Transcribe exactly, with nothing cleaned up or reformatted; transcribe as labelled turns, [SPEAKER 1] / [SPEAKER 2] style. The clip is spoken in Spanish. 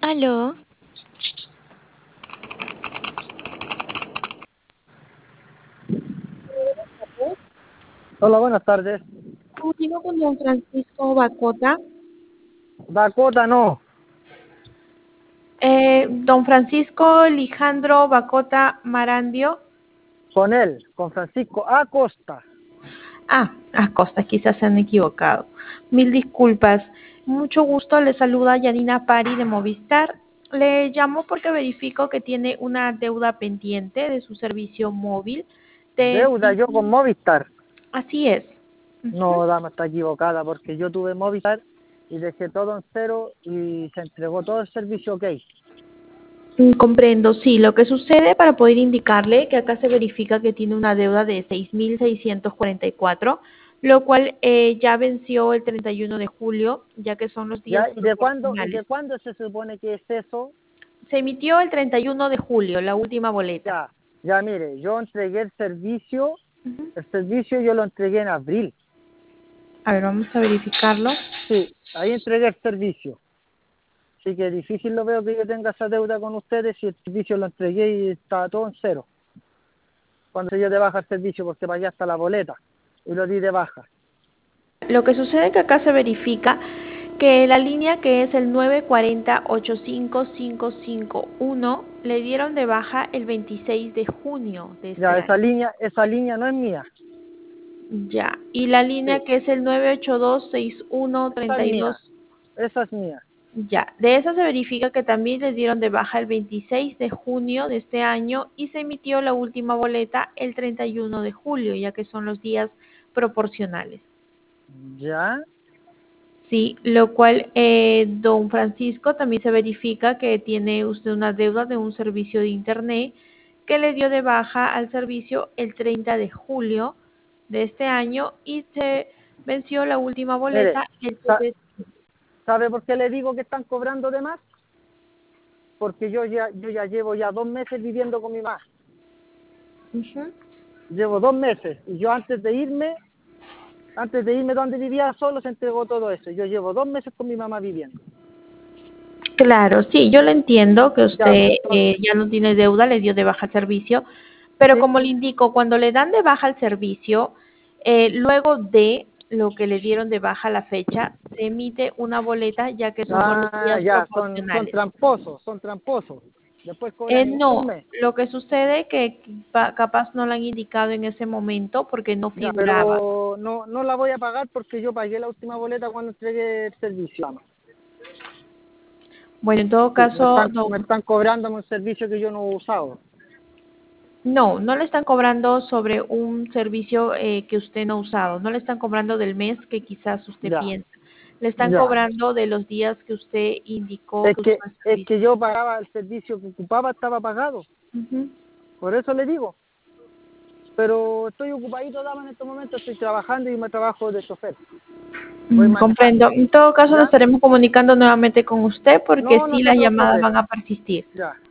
[SPEAKER 1] Aló,
[SPEAKER 2] Hola, buenas tardes.
[SPEAKER 3] Contigo con don Francisco Bacota.
[SPEAKER 2] Dakota no,
[SPEAKER 3] Eh, don Francisco Lijandro Bacota Marandio.
[SPEAKER 2] con él, con Francisco Acosta.
[SPEAKER 3] Ah, Acosta, quizás se han equivocado. Mil disculpas. Mucho gusto, le saluda Yanina Pari de Movistar. Le llamo porque verifico que tiene una deuda pendiente de su servicio móvil. De...
[SPEAKER 2] Deuda yo con Movistar.
[SPEAKER 3] Así es.
[SPEAKER 2] No, dama, está equivocada porque yo tuve Movistar y dejé todo en cero y se entregó todo el servicio ok.
[SPEAKER 3] Mm, Comprendo, sí. Lo que sucede, para poder indicarle que acá se verifica que tiene una deuda de seis mil seiscientos cuarenta y cuatro, lo cual eh, ya venció el treinta y uno de julio, ya que son los días
[SPEAKER 2] ¿Ya? ¿Y de cuándo, y
[SPEAKER 3] proporcionales.
[SPEAKER 2] de cuándo se supone que es eso?
[SPEAKER 3] Se emitió el treinta y uno de julio, la última boleta.
[SPEAKER 2] Ya, ya mire, yo entregué el servicio,
[SPEAKER 3] Ujú.
[SPEAKER 2] el servicio yo lo entregué en abril.
[SPEAKER 3] A ver, vamos a verificarlo.
[SPEAKER 2] Sí, ahí entregué el servicio. Así que difícil lo veo que yo tenga esa deuda con ustedes si el servicio lo entregué y estaba todo en cero. Cuando yo de baja el servicio porque para allá está la boleta y lo di de baja.
[SPEAKER 3] Lo que sucede es que acá se verifica que la línea, que es el nueve cuatro cero ocho cinco cinco cinco uno, le dieron de baja el veintiséis de junio de este
[SPEAKER 2] Ya, esa
[SPEAKER 3] año.
[SPEAKER 2] línea, esa línea no es mía.
[SPEAKER 3] Ya, y la línea
[SPEAKER 2] Sí,
[SPEAKER 3] que es el nueve ocho dos seis uno
[SPEAKER 2] esa es
[SPEAKER 3] tres dos,
[SPEAKER 2] mía. Esa es mía.
[SPEAKER 3] ya, de esa se verifica que también les dieron de baja el veintiséis de junio de este año y se emitió la última boleta el treinta y uno de julio, ya que son los días proporcionales.
[SPEAKER 2] Ya.
[SPEAKER 3] Sí, lo cual, eh, don Francisco, también se verifica que tiene usted una deuda de un servicio de internet que le dio de baja al servicio el treinta de julio de este año y se venció la última
[SPEAKER 2] Mire,
[SPEAKER 3] boleta el
[SPEAKER 2] sa-
[SPEAKER 3] siete.
[SPEAKER 2] ¿sabe por qué le digo que están cobrando de más? Porque yo ya, yo ya llevo ya dos meses viviendo con mi mamá.
[SPEAKER 3] Ujú.
[SPEAKER 2] Llevo dos meses. Y yo antes de irme, antes de irme donde vivía solo, se entregó todo eso. Yo llevo dos meses con mi mamá viviendo.
[SPEAKER 3] Claro, sí, yo le entiendo que
[SPEAKER 2] Ya,
[SPEAKER 3] usted
[SPEAKER 2] pues
[SPEAKER 3] eh,
[SPEAKER 2] entonces,
[SPEAKER 3] ya no tiene deuda, le dio de baja el servicio, pero
[SPEAKER 2] sí.
[SPEAKER 3] como le indico, cuando le dan de baja el servicio, eh, luego de lo que le dieron de baja a la fecha, se emite una boleta, ya que esos son los
[SPEAKER 2] Ah,
[SPEAKER 3] días
[SPEAKER 2] ya, son, son
[SPEAKER 3] proporcionales.
[SPEAKER 2] tramposos, son tramposos. Después
[SPEAKER 3] Eh,
[SPEAKER 2] cobran un
[SPEAKER 3] no,
[SPEAKER 2] mes.
[SPEAKER 3] lo que sucede que pa- capaz no lo han indicado en ese momento porque no
[SPEAKER 2] Ya,
[SPEAKER 3] figuraba.
[SPEAKER 2] pero no, no la voy a pagar porque yo pagué la última boleta cuando entregué el servicio. Ama.
[SPEAKER 3] Bueno, en todo
[SPEAKER 2] Sí, me
[SPEAKER 3] caso,
[SPEAKER 2] están,
[SPEAKER 3] no.
[SPEAKER 2] me están cobrando un servicio que yo no he usado.
[SPEAKER 3] No, no le están cobrando sobre un servicio eh, que usted no ha usado, no le están cobrando del mes que quizás usted
[SPEAKER 2] Ya,
[SPEAKER 3] piensa, le están
[SPEAKER 2] ya.
[SPEAKER 3] cobrando de los días que usted indicó
[SPEAKER 2] Es
[SPEAKER 3] que usó
[SPEAKER 2] que,
[SPEAKER 3] el
[SPEAKER 2] es
[SPEAKER 3] servicio.
[SPEAKER 2] que yo pagaba el servicio que ocupaba, estaba pagado.
[SPEAKER 3] Ujú.
[SPEAKER 2] Por eso le digo. Pero estoy ocupadito, dama, en estos momentos. Estoy trabajando y me trabajo de chofer. Voy
[SPEAKER 3] Mm,
[SPEAKER 2] manejando.
[SPEAKER 3] comprendo. En todo caso, nos
[SPEAKER 2] ¿Ya?
[SPEAKER 3] estaremos comunicando nuevamente con usted porque
[SPEAKER 2] No, no
[SPEAKER 3] sí
[SPEAKER 2] se
[SPEAKER 3] las llamadas
[SPEAKER 2] preocupe.
[SPEAKER 3] van a persistir.
[SPEAKER 2] Ya.